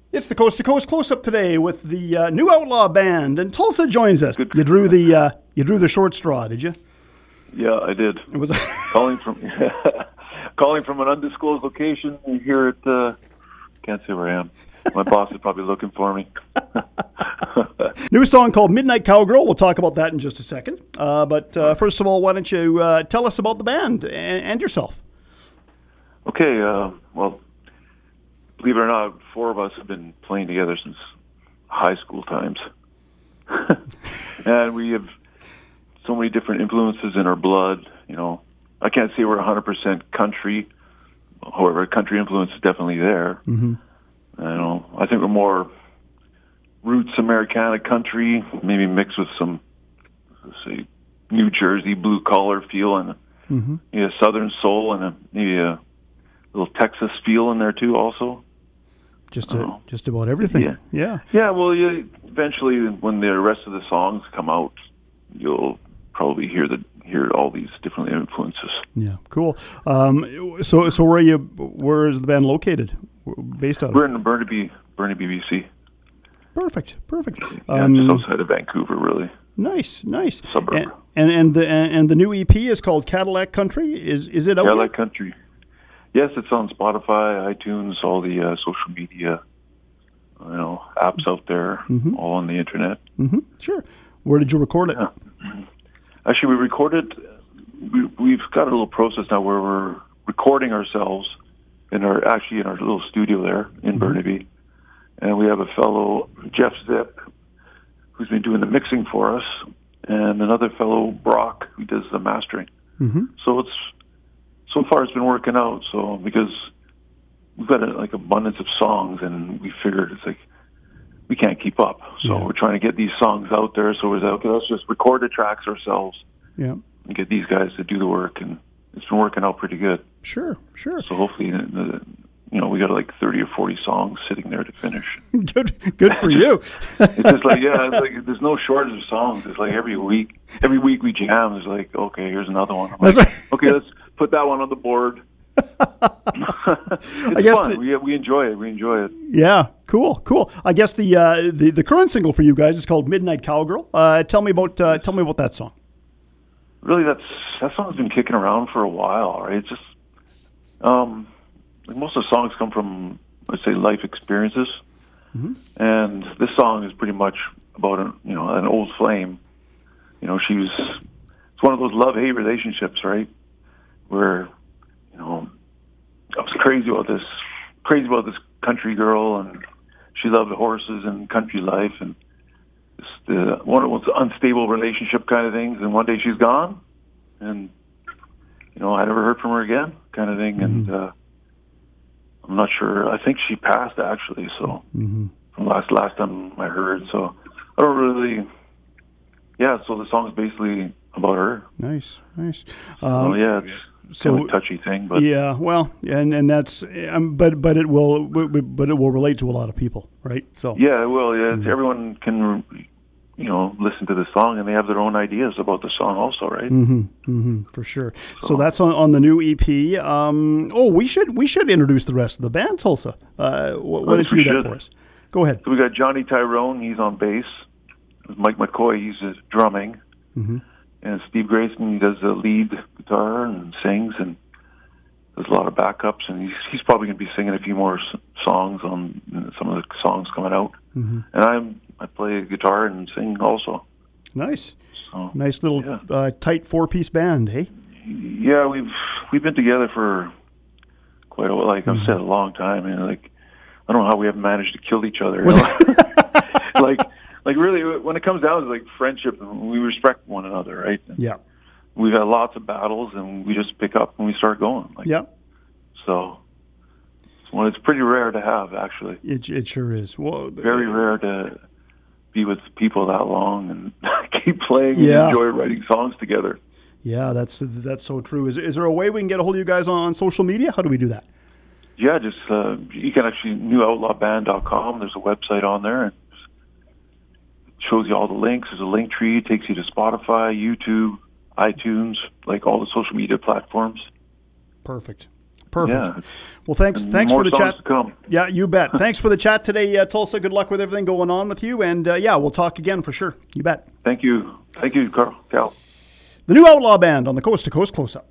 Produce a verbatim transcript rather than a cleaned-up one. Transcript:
It's the Coast to Coast Close-Up today with the uh, New Outlaw Band, and Tulsa joins us. Good. You drew the uh, you drew the short straw, did you? Yeah, I did. It was calling from calling from an undisclosed location here at. Uh, can't say where I am. My boss is probably looking for me. New song called Midnight Cowgirl. We'll talk about that in just a second. Uh, but uh, first of all, why don't you uh, tell us about the band and, and yourself? Okay. Uh, well. Believe it or not, four of us have been playing together since high school times. And we have so many different influences in our blood. You know, I can't say we're one hundred percent country. However, country influence is definitely there. Mm-hmm. I don't know. I think we're more roots Americana country, maybe mixed with some, let's say, New Jersey blue collar feel and mm-hmm. maybe a southern soul and a, maybe a little Texas feel in there too also. Just a, oh. just about everything. Yeah. Yeah. Yeah, well, you, eventually when the rest of the songs come out, you'll probably hear the hear all these different influences. Yeah, cool. Um, so so where are you where is the band located? Based out of? We're in Burnaby, Burnaby, B C. Perfect. Perfect. Yeah, um, just outside of Vancouver, really. Nice, nice. Suburb. And and, and the and the new E P is called Cadillac Country. Is is it out Cadillac yet? Country. Yes, it's on Spotify, iTunes, all the uh, social media, you know, apps out there, mm-hmm. all on the internet. Mm-hmm. Sure. Where did you record it? Yeah. Actually, we recorded. We, we've got a little process now where we're recording ourselves in our actually in our little studio there in mm-hmm. Burnaby, and we have a fellow Jeff Zip who's been doing the mixing for us, and another fellow Brock who does the mastering. Mm-hmm. So it's. So far, it's been working out. So because we've got a, like abundance of songs, and we figured it's like we can't keep up. So yeah. we're trying to get these songs out there. So we're like, okay, let's just record the tracks ourselves, yeah, and get these guys to do the work. And it's been working out pretty good. Sure, sure. So hopefully, the, you know, we got like thirty or forty songs sitting there to finish. Good, good for you. It's just like yeah, it's like there's no shortage of songs. It's like every week, every week we jam. It's like okay, here's another one. I'm like, right. Okay, let's put that one on the board. It's I guess fun. The, we we enjoy it. We enjoy it. Yeah, cool, cool. I guess the uh, the the current single for you guys is called Midnight Cowgirl. Uh, tell me about uh, tell me about that song. Really, that's that song's been kicking around for a while, right? It's just um, like most of the songs come from let's say life experiences, mm-hmm. and this song is pretty much about a, you know an old flame. You know, she was it's one of those love hate relationships, right? Where you know. I was crazy about this, crazy about this country girl, and she loved horses and country life, and just uh, one of those unstable relationship kind of things. And one day she's gone, and you know I never heard from her again, kind of thing. Mm-hmm. And uh, I'm not sure. I think she passed actually. So mm-hmm. from last last time I heard, so I don't really. Yeah, so the song's basically about her. Nice, nice. Um, so yeah. It's, So kind of a touchy thing, but yeah, well, and and that's, um, but but it will, but it will relate to a lot of people, right? So yeah, well, yeah, mm-hmm. everyone can, you know, listen to the song and they have their own ideas about the song, also, right? Mm-hmm, mm-hmm, for sure. So, so that's on, on the new E P. Um, oh, we should we should introduce the rest of the band, Tulsa. Uh, why well, don't you do should. that for us? Go ahead. So we got Johnny Tyrone, he's on bass. Mike McCoy, he's drumming. Mm-hmm. And Steve Grayson, he does the lead guitar and sings and does a lot of backups. And he's he's probably going to be singing a few more s- songs on some of the songs coming out. Mm-hmm. And I'm I play guitar and sing also. Nice, so, nice little yeah. uh, tight four piece band, hey? Yeah, we've we've been together for quite a while. Like mm-hmm. I've said, a long time. And like I don't know how we haven't managed to kill each other. You know? like. Like really, when it comes down to like friendship, we respect one another, right? And yeah. We've had lots of battles, and we just pick up and we start going. Like, yeah. So, well, it's pretty rare to have, actually. It it sure is. Well, very uh, rare to be with people that long and keep playing yeah. and enjoy writing songs together. Yeah, that's that's so true. Is is there a way we can get a hold of you guys on, on social media? How do we do that? Yeah, just uh, you can actually new outlaw band dot com. There's a website on there. And shows you all the links. There's a link tree. It takes you to Spotify, YouTube, iTunes, like all the social media platforms. Perfect. Perfect. Yeah. Well, thanks. And thanks more for the songs chat. to come. Yeah, you bet. Thanks for the chat today, uh, Tulsa. Good luck with everything going on with you, and uh, yeah, we'll talk again for sure. You bet. Thank you. Thank you, Carl. Cal. The New Outlaw Band on the Coast to Coast Close-Up.